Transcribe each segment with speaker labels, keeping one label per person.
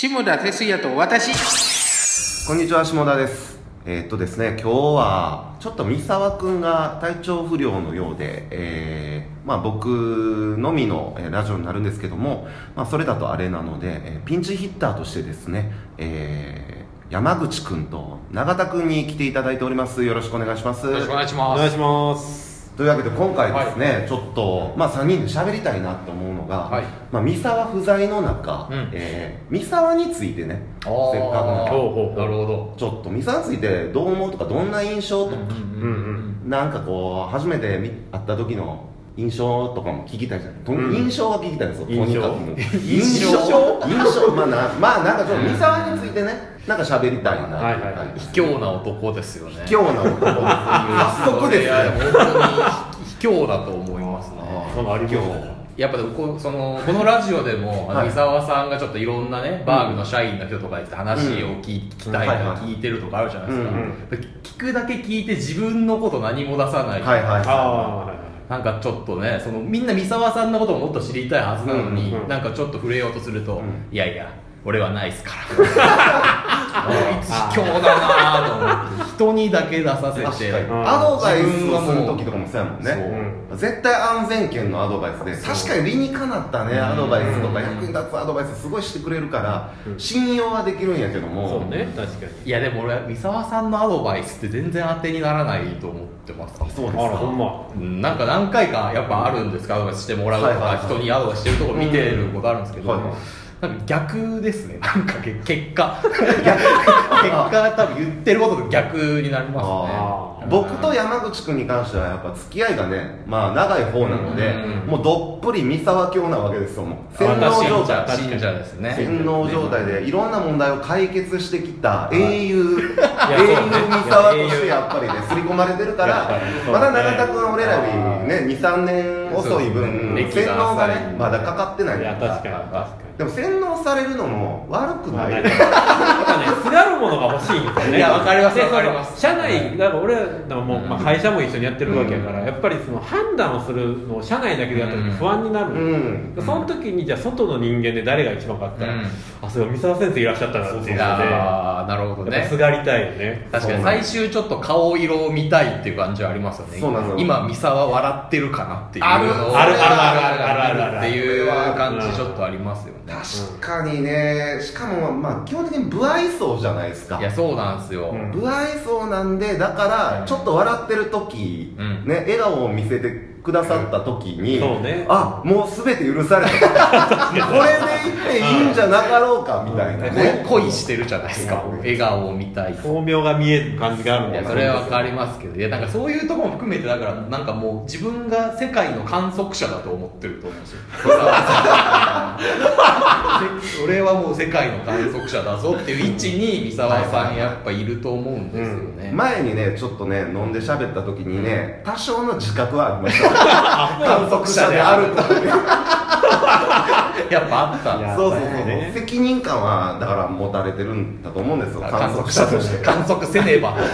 Speaker 1: 下田哲也と私。
Speaker 2: こんにちは、下田です。ですね、今日はちょっと三沢くんが体調不良のようで、僕のみのラジオになるんですけども、それだとあれなので、ピンチヒッターとしてですね、山口くんと永田くんに来ていただいております。よろしくお願いします。
Speaker 1: よろしくお願いします。
Speaker 3: お願いします。
Speaker 2: というわけで今回ですね、ちょっと、3人で喋りたいなと思うのが、三沢不在の中、三沢についてね、せっかくの
Speaker 3: なるほど。
Speaker 2: ちょっと三沢についてどう思うとか、どんな印象とか、なんかこう初めて会った時の印象とかも聞きたいじゃない。印象は聞きたいんですよ。とにかくもう印象なんかちょっと三沢についてね、なんか喋りたいな。
Speaker 4: 卑怯な男ですよね。
Speaker 2: 卑怯な男です。早速ですよ。
Speaker 4: 本当に卑怯だと思いますね。やっぱこのラジオでも三沢さんがちょっといろんなねバーグの社員の人とかに話を聞きたいとか聞いてるとかあるじゃないですか。聞くだけ聞いて自分のこと何も出さない。なんかちょっとね、みんな三沢さんのことをもっと知りたいはずなのに、なんかちょっと触れようとすると、いやいや俺はないっすからこいつ卑怯だなと思って人にだけ出させて
Speaker 2: アドバイスをする時とかもそうやもんね。絶対安全圏のアドバイスで、確かに理にかなったねアドバイスとか役に立つアドバイスすごいしてくれるから信用はできるんやけども、
Speaker 3: そうね、確かに。
Speaker 4: いやでも俺三沢さんのアドバイスって全然当てにならないと思ってます。
Speaker 2: そうですか。
Speaker 3: ほんま。
Speaker 4: なんか何回かやっぱあるんですか、アドバイスしてもらうとか人にアドバイスしてるところ見てることあるんですけど、なんか逆ですね。なんか結果多分言ってることと逆になりますね。
Speaker 2: 僕と山口君に関してはやっぱ付き合いがね、長い方なので、もうどっぷり三沢教なわけですよ。もう洗脳状態、
Speaker 4: 信者ですね。
Speaker 2: 洗脳状態でいろんな問題を解決してきた英雄三沢としてやっぱりね刷り込まれてるから、まだ永田君は俺らよりね 2,3 年遅い分洗脳がねまだかかってない。
Speaker 3: いや確かに。
Speaker 2: でも洗脳されるのも悪くない。
Speaker 3: やっぱね、すがるものが欲しいんですよね。
Speaker 4: いや、わかりますわかります。
Speaker 3: 社内、だから俺らも会社も一緒にやってるわけやから、やっぱりその判断をするのを社内だけでやった時に不安になる。その時にじゃあ外の人間で誰が一番かったら、そう三沢先生いらっしゃったなっていうので、
Speaker 4: なるほどね。
Speaker 3: すがりたいよね。
Speaker 4: 確かに最終ちょっと顔色を見たいっていう感じはありますよね。今三沢笑ってるかなっていうのを
Speaker 3: ある
Speaker 4: っていう感じちょっとありますよね。
Speaker 2: 確かにね。しかも基本的に不愛想じゃないですか。
Speaker 4: いやそうなんですよ。
Speaker 2: 不愛想なんで、だからちょっと笑ってる時ね、笑顔を見せてくださった時に、もう全て許されたこれでいっていいんじゃなかろうかみたいなね。
Speaker 4: 恋してるじゃないですか。笑顔を見たい。
Speaker 3: 巧妙が見える感じがある
Speaker 4: んで。それは分かりますけど、いやなんかそういうところも含めてだからなんかもう自分が世界の観測者だと思ってると思うんですよ。俺はもう世界の観測者だぞっていう位置に三沢さんやっぱいると思うんですよね。
Speaker 2: 前にねちょっとね飲んで喋った時にね多少の自覚はありました。観測者であると
Speaker 4: やっぱあった。
Speaker 2: そう責任感はだから持たれてるんだと思うんですよ。観測者として
Speaker 4: 観測せねば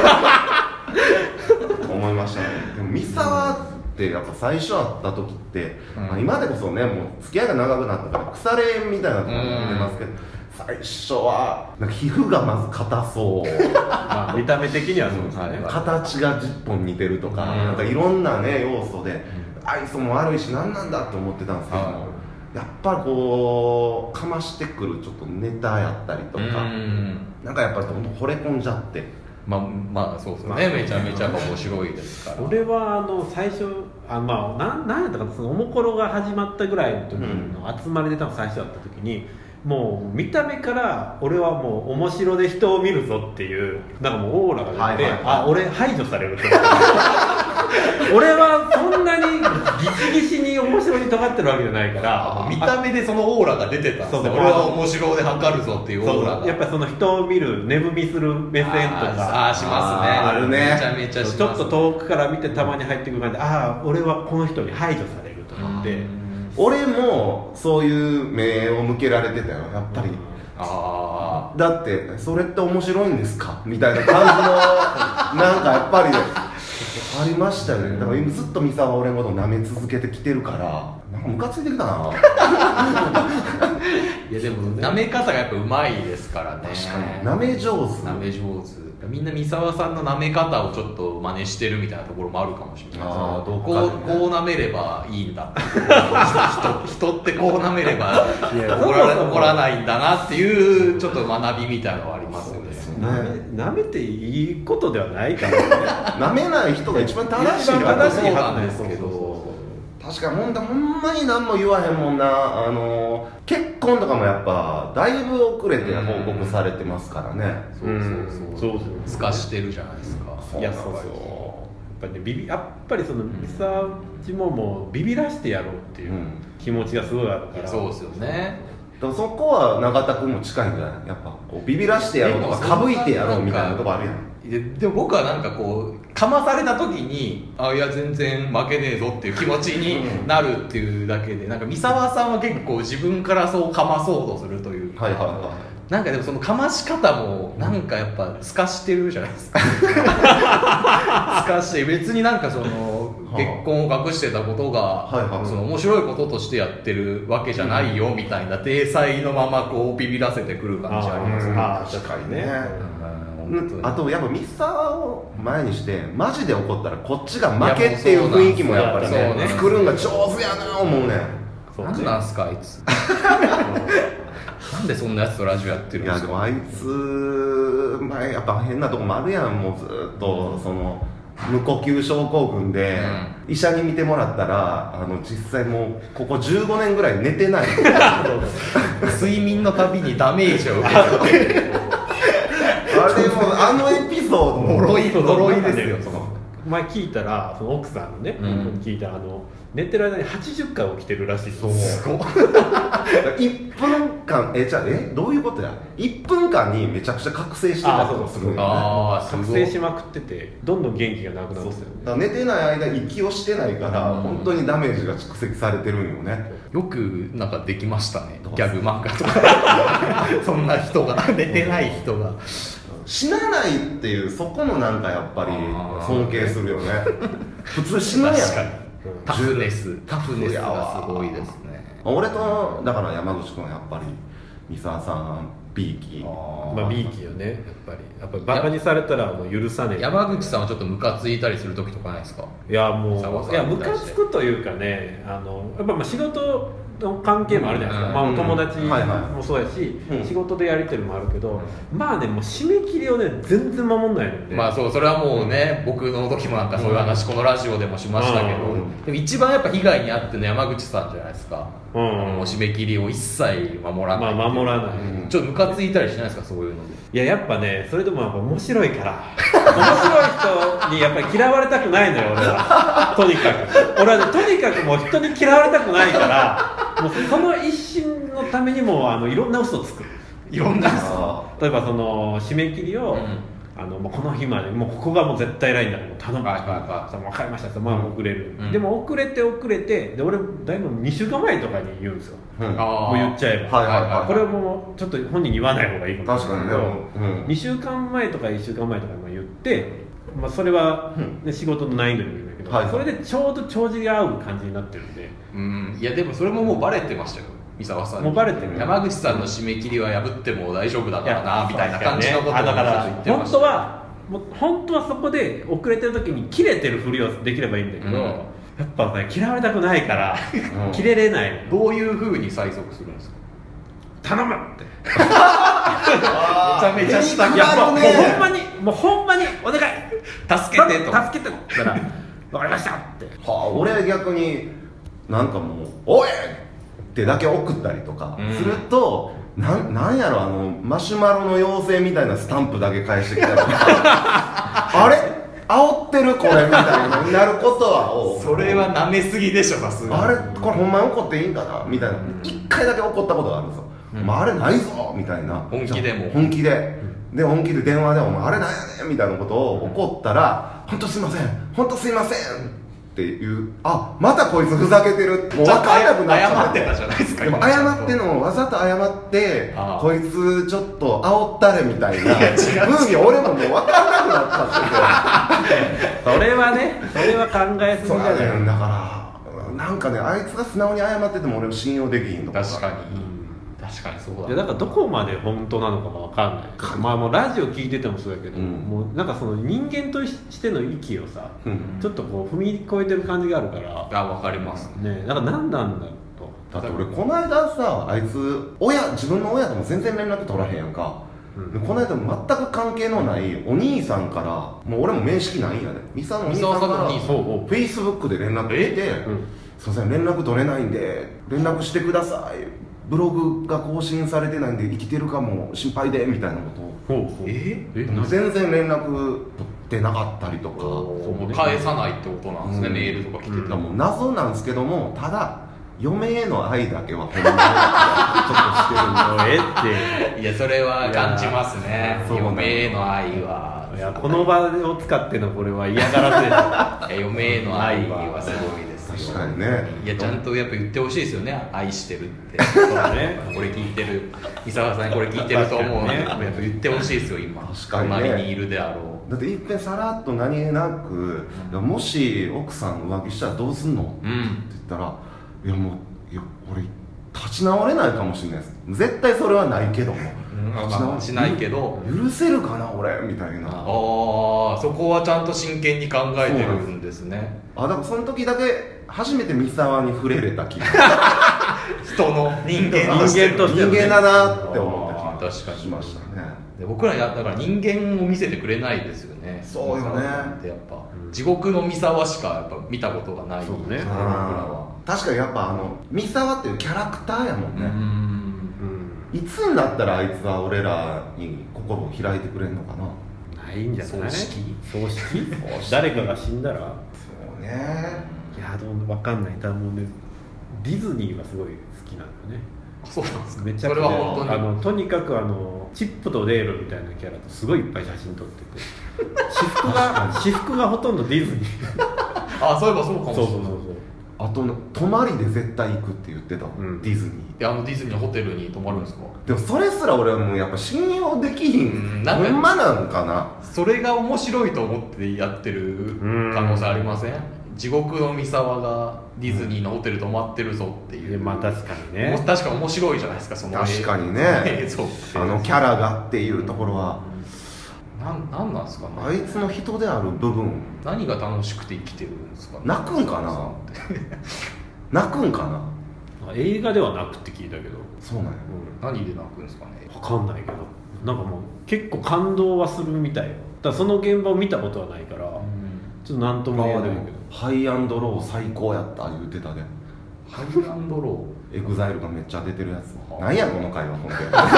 Speaker 2: 思いましたね。でも三沢ってやっぱ最初会った時って、今でこそねもう付き合いが長くなったから腐れ縁みたいなところが出ますけど、最初はなんか皮膚がまず硬そう
Speaker 3: 見た目的にはそうですね。
Speaker 2: 形が10本似てるとか、なんかいろんなね要素で愛想も悪いし何なんだって思ってたんですけども、やっぱりこうかましてくるちょっとネタやったりとか、なんかやっぱり惚れ込んじゃって、
Speaker 4: そうですね。めちゃめちゃ面白いですから。
Speaker 3: 俺は最初なんやったかな、そのおもころが始まったぐらいの時の集まりで多分最初だった時に、もう見た目から俺はもう面白で人を見るぞっていうなんかもうオーラが出て、俺排除されると俺はそんなにギシギシに面白に尖ってるわけじゃないから
Speaker 4: 見た目でそのオーラが出てたんですね。俺は面白で測るぞっていうオーラが
Speaker 3: やっぱりその人を見る寝踏みする目線とか
Speaker 4: しますね。
Speaker 2: あるね。
Speaker 4: めちゃめちゃします。
Speaker 3: ちょっと遠くから見てたまに入ってくる感じで、俺はこの人に排除されると思って、
Speaker 2: 俺もそういう目を向けられてたよやっぱり。だってそれって面白いんですかみたいな感じのなんかやっぱりありましたよね。だから今ずっと三沢は俺のことを舐め続けてきてるからなんかムカついてきたな。
Speaker 4: いやでも舐め方がやっぱうまいですからね。
Speaker 2: 確かに舐め上手。
Speaker 4: 舐め上手。みんな三沢さんの舐め方をちょっと真似してるみたいなところもあるかもしれないですね。
Speaker 2: どっかでね
Speaker 4: こう舐めればいいんだ人ってこう舐めれば怒らないんだなっていうちょっと学びみたいなのはありますよね。
Speaker 3: 舐めていいことではないからね。
Speaker 2: 舐めない人が一番正しい
Speaker 3: 一番正しい
Speaker 4: はずですけど、
Speaker 2: 確かにほんまに何も言わへんもんな。結婚とかもやっぱだいぶ遅れて報告されてますからね。
Speaker 3: そう
Speaker 4: すかしてるじゃないですか。
Speaker 3: いやそうやっぱりねやっぱりその三沢ももうビビらしてやろうっていう気持ちがすごいあるから。
Speaker 4: そうですよね。
Speaker 2: でもそこは永田君も近いんじゃない？やっぱこうビビらしてやろうとかかぶいてやろうみたいなとこあるやん。
Speaker 4: でも僕はなんかこうかまされた時にいや全然負けねえぞっていう気持ちになるっていうだけで、なんか三沢さんは結構自分からそうかまそうとするというか、なんかでもそのかまし方もなんかやっぱ透かしてるじゃないですか。透かして別になんかその結婚を隠してたことがその面白いこととしてやってるわけじゃないよみたいな体裁のままこうビビらせてくる感じありますね。
Speaker 2: 確かにね。あとやっぱ三沢を前にしてマジで怒ったらこっちが負けっていう雰囲気もやっぱりね作るんが上手やな思うね。
Speaker 4: 何なんすかあいつ。なんでそんなやつとラジオやってるんですか。
Speaker 2: いやでもあいつ前やっぱ変なとこもあるやん。もうずっとその無呼吸症候群で医者に見てもらったら実際もうここ15年ぐらい寝てない。
Speaker 4: 睡眠のたびにダメージを受けて
Speaker 2: あれもエピソード
Speaker 4: 呪いですよ。
Speaker 3: 前聞いたらその奥さんのね、聞いたら寝てる間に80回起きてるらしい。
Speaker 2: そう1分間じゃあどういうことや。1分間にめちゃくちゃ覚醒してたりするんよね。
Speaker 3: 覚醒しまくっててどんどん元気がなくなるんですよね。
Speaker 2: だから寝てない間息をしてないから本当にダメージが蓄積されてるんよね。
Speaker 4: よくなんかできましたね、ギャグ漫画とか。そんな人が寝てない人が
Speaker 2: 死なないっていうそこのなんかやっぱり尊敬するよね。普通死ぬやん。
Speaker 4: 確かにタフネスがすごいですね。
Speaker 2: 俺とだから山口君はやっぱり三沢さん B 期。
Speaker 3: まあ B 期よね。やっぱりバカにされたらもう許さねえ。
Speaker 4: 山口さんはちょっとムカついたりする時とかないですか。
Speaker 3: いやもうムカつくというかね、やっぱ仕事の関係もあるじゃないですか。友達もそうやし、仕事でやり取りもあるけど、まあねもう締め切りをね全然守んないので。
Speaker 4: まあそれはもうね、僕の時もなんかそういう話このラジオでもしましたけど、でも一番やっぱ被害に遭ってるのは山口さんじゃないですか。締め切りを一切守らない。
Speaker 3: 守らない。
Speaker 4: ちょっとムカついたりしないですか、そういうので。
Speaker 3: いややっぱねそれでもやっぱ面白いから面白い人にやっぱり嫌われたくないのよ俺は。とにかく俺はねとにかくもう人に嫌われたくないからもうその一瞬のためにもいろんな嘘をつく。
Speaker 4: いろんな嘘。
Speaker 3: 例えばその締め切りを、もうこの日までもうここがもう絶対ラインだからもう頼む。分かりました。まあ遅れる。でも遅れてで俺だいぶ2週間前とかに言うんですよ。もう言っちゃえば。これもちょっと本人に言わない方がいいかもしれないけど、2週間前とか1週間前とかに言って、それは仕事の難易度によるんだけど、それでちょうど帳尻が合う感じになってるんで。
Speaker 4: いやでもそれももうバレてましたよ。三沢さんに
Speaker 3: もうバレてる。
Speaker 4: 山口さんの締め切りは破っても大丈夫だからなみたいな感じのことを
Speaker 3: だから
Speaker 4: 言ってました。
Speaker 3: 本当はそこで遅れてる時に切れてるふりをできればいいんだけど、やっぱね嫌われたくないから切れれない。
Speaker 4: どういうふうに催促するんですか。
Speaker 3: 頼むって
Speaker 4: めちゃめちゃしたくなるね。
Speaker 3: もうほんまにお願い
Speaker 4: 助けてと
Speaker 3: 助けてったら分かりましたって。
Speaker 2: 俺逆になんかもうおいってだけ送ったりとかすると、なんやろマシュマロの妖精みたいなスタンプだけ返してきたりとかあれ煽ってるこれみたいなになることは
Speaker 4: それは舐めすぎでしょさすが。
Speaker 2: あれこれほんまに怒っていいんかなみたいな1回だけ怒ったことがあるんですよ。あれないぞみたいな
Speaker 4: 本気で
Speaker 2: 本気で電話でお前あれなんやねんみたいなことを怒ったら本当すいませんっていうまたこいつふざけてるもう分かんなくなっちゃ
Speaker 4: 謝ってたじゃないですか。
Speaker 2: でも謝ってんのもわざと謝ってこいつちょっと煽ったれみたいな風に俺ももう分かんなくなっちゃって
Speaker 3: それはねそれは考えすぎじゃない。
Speaker 2: だからなんかねあいつが素直に謝ってても俺も信用できひんとか
Speaker 4: 確かにそうだ。
Speaker 3: だからどこまで本当なのかも分かんない。まあもうラジオ聞いててもそうやけど、もうなんかその人間としての域をさ、ちょっとこう踏み越えてる感じがあるから。
Speaker 4: 分かります
Speaker 3: ね。だから何なんだと。
Speaker 2: だって俺この間さあいつ自分の親とも全然連絡取らへんやんか、この間全く関係のないお兄さんからもう俺も面識ないんやねミサのお兄さんからFacebookで連絡来てすいません連絡取れないんで連絡してくださいブログが更新されてないんで生きてるかも心配でみたいなことを全然連絡取ってなかったりとか
Speaker 4: 返さないってことなんですね、メールとか来てて
Speaker 2: もう謎なんですけどもただ嫁への愛だけはほんまにちょっとしてるの
Speaker 4: っていやそれは感じますね嫁への愛はい
Speaker 3: やこの場を使ってのこれは嫌がらせ
Speaker 4: 嫁への愛はすごいです
Speaker 2: よ確かにね
Speaker 4: いやちゃんとやっぱ言ってほしいですよね愛してるってそうねこれ聞いてる伊沢さんにこれ聞いてると思うんでやっぱ言ってほしいですよ今
Speaker 2: 確かに、ね、
Speaker 4: 隣にいるであろう
Speaker 2: だっていっぺんさらっと何気なく、もし奥さん浮気したらどうすんの、って言ったらいや俺立ち直れないかもしれないです絶対それはないけども、
Speaker 4: しないけど
Speaker 2: 許せるかな俺みたいな
Speaker 4: そこはちゃんと真剣に考えてるんですね
Speaker 2: だからその時だけ初めて三沢に触れれた気が
Speaker 4: 人の人間
Speaker 2: だなって思った気がしましたね
Speaker 4: で僕らだから人間を見せてくれないですよね
Speaker 2: そうよね
Speaker 4: ってやっぱ地獄の三沢しかやっぱ見たことがない
Speaker 3: そうね
Speaker 4: 僕らは
Speaker 2: 確かにやっぱ三沢っていうキャラクターやもんねいつになったらあいつは俺らに心を開いてくれるのかな
Speaker 3: ないんじゃない
Speaker 4: 葬式
Speaker 3: 誰かが死んだら
Speaker 2: そうね
Speaker 3: いや分かんないだもうねディズニーはすごい好きなんだよね
Speaker 4: そうなんですか
Speaker 3: めちゃくちゃそれは本当にとにかくチップとデールみたいなキャラとすごいいっぱい写真撮ってて私服がほとんどディズニー
Speaker 4: そういえばそうかもしれない
Speaker 3: そう
Speaker 2: あと泊まりで絶対行くって言ってた、ディズニー
Speaker 4: ディズニーのホテルに泊まるんですか
Speaker 2: でもそれすら俺はもうやっぱ信用できひんほんまなんかな
Speaker 4: それが面白いと思ってやってる可能性ありません地獄の三沢がディズニーのホテル泊まってるぞっていう、
Speaker 3: まあ確かにね
Speaker 4: 確かに面白いじゃないですかその
Speaker 2: 確かにね
Speaker 4: 映像
Speaker 2: あのキャラがっていうところは
Speaker 4: なんなんですかね
Speaker 2: あいつの人である部分
Speaker 4: 何が楽しくて生きてるんですかね
Speaker 2: 泣くんかな泣くんかな
Speaker 3: 映画では泣くって聞いたけど
Speaker 2: そうなんや、
Speaker 4: 何で泣くんですかね
Speaker 3: 分かんないけどなんかもう結構感動はするみたいよだからその現場を見たことはないから、ちょっと何とも言えないけど
Speaker 2: ハイアンドロー最高やった言うてたで
Speaker 4: ハイアンドロ
Speaker 2: ーエグザイルがめっちゃ出てるやつなんやこの会話ほんと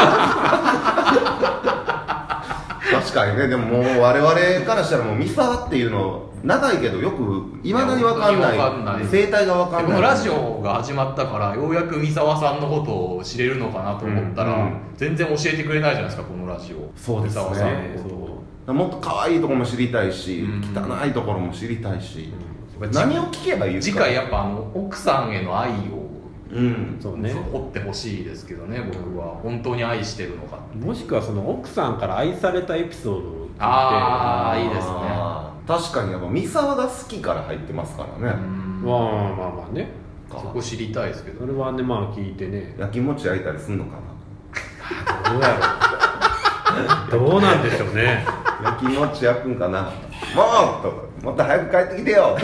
Speaker 2: 確かにねでももう我々からしたらもう三沢っていうの長いけどよくいまだに分かんない生態が分かんない
Speaker 4: このラジオが始まったからようやく三沢さんのことを知れるのかなと思ったら、全然教えてくれないじゃないですかこのラジオ
Speaker 2: そうですね
Speaker 4: 三沢さんのこと
Speaker 2: もっと可愛いところも知りたいし、汚いところも知りたいし、何を聞けばいいですか。
Speaker 4: 次回やっぱ奥さんへの愛を
Speaker 3: そうね、
Speaker 4: 掘ってほしいですけどね僕は本当に愛してるのか
Speaker 3: もしくはその奥さんから愛されたエピソードを聞いて
Speaker 4: いいですね
Speaker 2: 確かにやっぱ三沢が好きから入ってますからね
Speaker 3: まあね
Speaker 4: そこ知りたいですけど
Speaker 3: それはねまあ聞いてね
Speaker 2: 焼きもち焼いたりすんのか
Speaker 3: などうやろうどうなんでしょうね
Speaker 2: 焼きもち焼くんかなもっと早く帰ってきてよ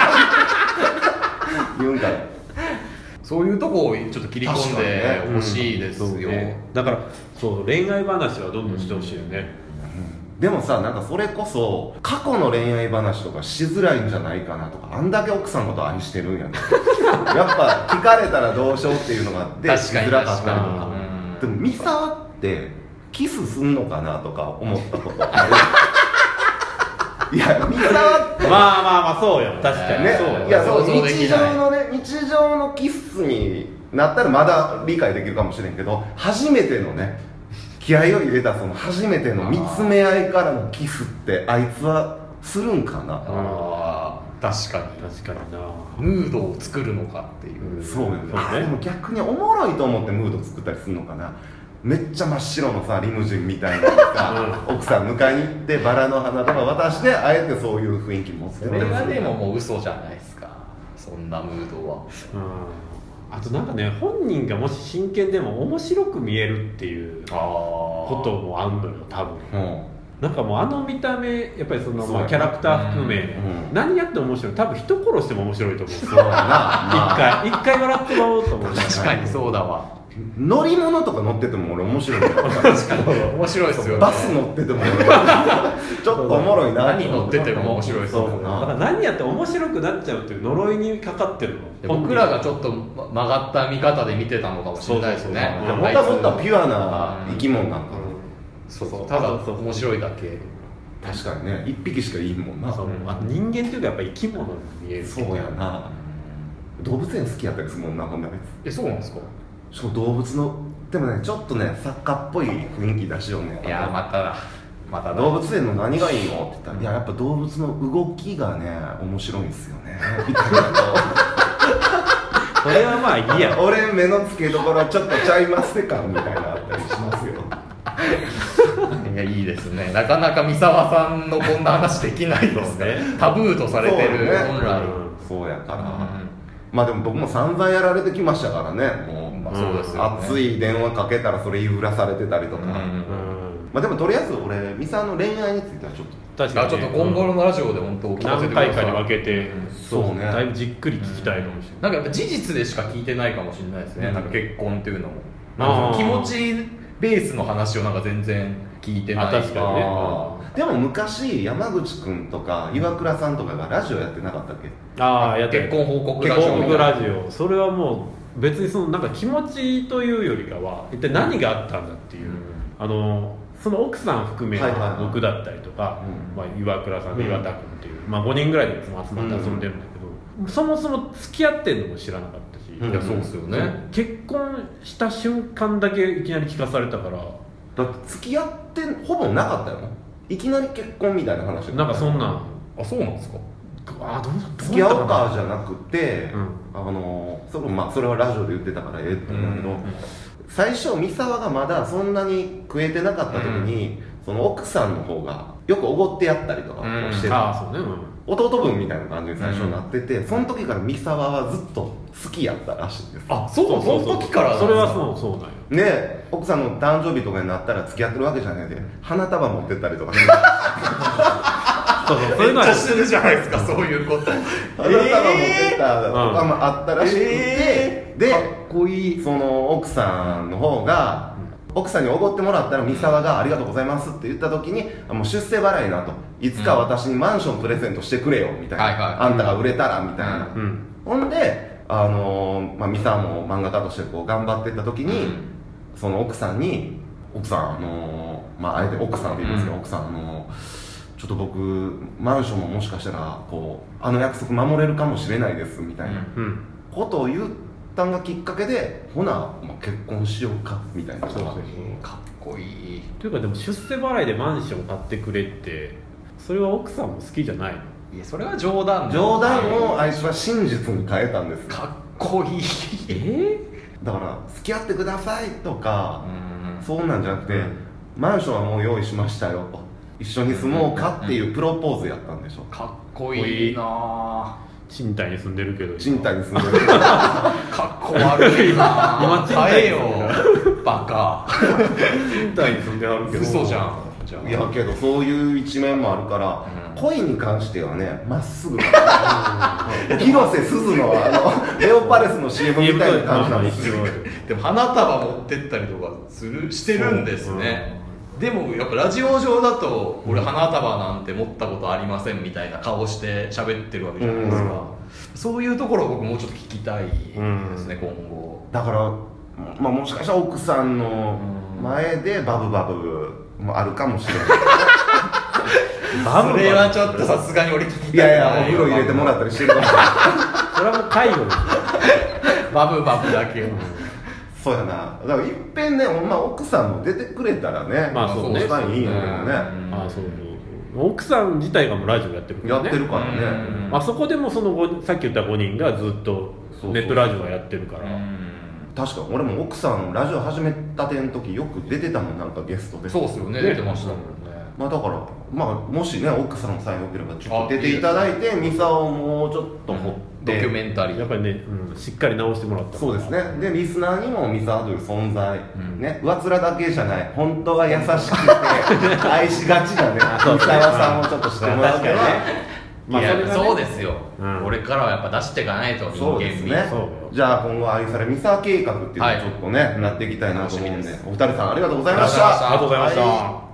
Speaker 2: 言うんかな
Speaker 4: そういうとこをちょっと切り込んでほしいですよ、
Speaker 3: だからそう恋愛話はどんどんしてほしいよね、
Speaker 2: でもさなんかそれこそ過去の恋愛話とかしづらいんじゃないかなとかあんだけ奥さんのこと愛してるんやねやっぱ聞かれたらどうしようっていうのがあってしづらかったりとかでも三沢ってキスすんのかなとか思ったことあるいや三沢って
Speaker 3: まあそうよ確かに
Speaker 2: ね
Speaker 3: そうよ
Speaker 2: いやそう日常のキスになったらまだ理解できるかもしれんけど初めてのね気合を入れたその初めての見つめ合いからのキスってあいつはするんかな
Speaker 4: 確かに
Speaker 3: な。
Speaker 4: ムードを作るのかっていう、
Speaker 2: そうよね。でも逆におもろいと思ってムード作ったりするのかな。めっちゃ真っ白のさリムジンみたいなさ奥さん迎えに行ってバラの花とか渡してあえてそういう雰囲気持って
Speaker 4: それがでももう嘘じゃないですか、そんなムードは。
Speaker 3: あとなんかね、本人がもし真剣でも面白く見えるっていうこともあんのよ多分。なんかもうあの見た目やっぱりそのキャラクター含め何やっても面白い。多分人殺しても面白いと思う。そうだな。一回笑ってもらおうと思う。
Speaker 4: 確かにそうだわ。
Speaker 2: 乗り物とか乗ってても俺面白い。
Speaker 4: 確かに面白いですよね。
Speaker 2: バス乗ってても俺ちょっとおもろいな。
Speaker 4: 何乗ってても面白いですよね。
Speaker 3: だから何やって面白くなっちゃうっていう呪いにかかってるの。
Speaker 4: 僕らがちょっと曲がった見方で見てたのかもしれないですね。
Speaker 2: もっともっとピュアな生き物なんか。
Speaker 4: そうただ面白いだけ。
Speaker 2: 確かにね、一匹しかいいもんな。
Speaker 3: あと人間っていうかやっぱり生き物に見える。
Speaker 2: そうやな。動物園好きやったりするもんな、ほんなら。
Speaker 4: そうなんですか。
Speaker 2: しかも動物のでもね、ちょっとね作家っぽい雰囲気出しようね。
Speaker 4: いやまた
Speaker 2: 動物園の何がいいのって言ったら、いややっぱ動物の動きがね面白いんですよねみたいな。
Speaker 3: それはまあいいや。
Speaker 2: 俺目の付けどころはちょっとちゃいますて感みたいなあったりしますよ。
Speaker 4: いやいいですね。なかなか三沢さんのこんな話できないですね。タブーとされてる本来。
Speaker 2: そうやから。まあでも僕も散々やられてきましたからね。もう
Speaker 4: そうですよね。
Speaker 2: 熱い電話かけたらそれ言いふらされてたりとか。まあでもとりあえず俺三沢の恋愛についてはちょっと
Speaker 4: 確かにちょっと今後のラジオで本当聞かせてください。
Speaker 3: 何回かに分けて、
Speaker 2: そうね。
Speaker 3: だいぶじっくり聞きたいかもしれない。
Speaker 4: なんかやっぱ事実でしか聞いてないかもしれないですね。なんか結婚っていうのも。気持ちベースの話をなんか全然聞いてない。
Speaker 3: 確かにね。
Speaker 2: でも昔山口くんとか岩倉さんとかがラジオやってなかったっけ？
Speaker 3: やって
Speaker 4: 結婚報告
Speaker 3: ラジオ。結婚報告ラジオ。それはもう別にそのなんか気持ちというよりかは一体何があったんだっていう、その奥さん含め僕だったりとか、岩倉さんで岩田君っていう、5人ぐらいでいつも集まって遊んでるんだけど、そもそも付き合ってるのも知らなかったし、
Speaker 4: いやそうですよね。
Speaker 3: 結婚した瞬間だけいきなり聞かされたから。
Speaker 2: だって付き合ってほぼなかったよ。いきなり結婚みたいな話
Speaker 3: なんかそんな。
Speaker 4: そうなんですか。
Speaker 2: 付き合おうかじゃなくて、それはラジオで言ってたからって言うんだけど、最初三沢がまだそんなに食えてなかった時に、その奥さんの方がよくおごってやったりとかしてた、弟分みたいな感じに最初になってて、その時から三沢はずっと好きやったらしいんです。
Speaker 4: その時から
Speaker 3: それはそうなんよ
Speaker 2: ね。奥さんの誕生日とかになったら付き合ってるわけじゃないで花束持ってったりとか
Speaker 4: そういうのはしてるじゃないですか。そういうこと
Speaker 2: 花束持ってったとかもあったらしくて、で
Speaker 4: かっこいい。
Speaker 2: その奥さんの方が奥さんにおごってもらったら三沢がありがとうございますって言った時に、もう出世払いなと、いつか私にマンションプレゼントしてくれよみたいな、あんたが売れたらみたいな、ほんで三沢も漫画家としてこう頑張っていった時に、その奥さんに奥さんあえて奥さんって言うんですけど、奥さんちょっと僕マンションももしかしたらこう約束守れるかもしれないですみたいなことを言ったのがきっかけで、ほな、結婚しようかみたいな。
Speaker 4: かっこいい。
Speaker 3: というかでも出世払いでマンション買ってくれって、それは奥さんも好きじゃないの？
Speaker 4: いやそれは冗談
Speaker 2: をあいつは真実に変えたんです。
Speaker 4: かっこいい。
Speaker 2: だから付き合ってくださいとかそうなんじゃなくて、マンションはもう用意しましたよと、一緒に住もうかっていうプロポーズやったんでしょ。
Speaker 4: かっこいいな。
Speaker 3: 賃貸に住んでるけど。
Speaker 2: 賃貸に住んでる
Speaker 4: かっこ悪いな。
Speaker 3: 今賃貸
Speaker 4: よバカ。
Speaker 3: 賃貸に住んではるけど。
Speaker 4: 嘘じゃん。
Speaker 2: いやけどそういう一面もあるから、恋に関してはねまっすぐ広瀬すずのレオパレスの CM みたいな感じなんですよ。
Speaker 4: でも花束持ってったりとかしてるんですね。でもやっぱラジオ上だと俺花束なんて持ったことありませんみたいな顔して喋ってるわけじゃないですか。そういうところを僕もうちょっと聞きたいですね、今後。
Speaker 2: だからもしかしたら奥さんの前でバブバブもあるかもしれない。
Speaker 4: それはちょっとさすがに俺聞きたい。
Speaker 2: いやいやお風呂入れてもらったりしてるかもしれない。
Speaker 3: それはもう介護です。
Speaker 4: バブバブだけ。
Speaker 2: そうやな。だからいっぺんね、奥さんも出てくれたらね、
Speaker 3: そうね。
Speaker 2: したらいいんだけどね。
Speaker 3: そう。 奥さん自体がもうラジオやってるからね。
Speaker 2: やってるからね、
Speaker 3: あそこでもそのさっき言った5人がずっとネットラジオをやってるから。
Speaker 2: 確か俺も奥さんラジオ始めたての時よく出てたもん、なんかゲストで。
Speaker 4: そうっすよね、出てましたもんね。
Speaker 2: まあだから、まあ、もしね奥さんの才能良ければちょっと出ていただいてミサをもうちょっと掘って、
Speaker 4: ドキュメンタリー
Speaker 3: やっぱりね、しっかり直してもらった。
Speaker 2: そうですね。でリスナーにもミサという存在、ね、上面だけじゃない本当は優しくて愛しがちなねミサワさんをちょっと知ってもらうから、
Speaker 4: いや、そうですよ、これからはやっぱ出していかないと、人間味。
Speaker 2: じゃあ今後愛されミサ計画っていうのをちょっとね、なっていきたいなと思うんで、お二人さんありがとうございました。
Speaker 3: ありがとうございました。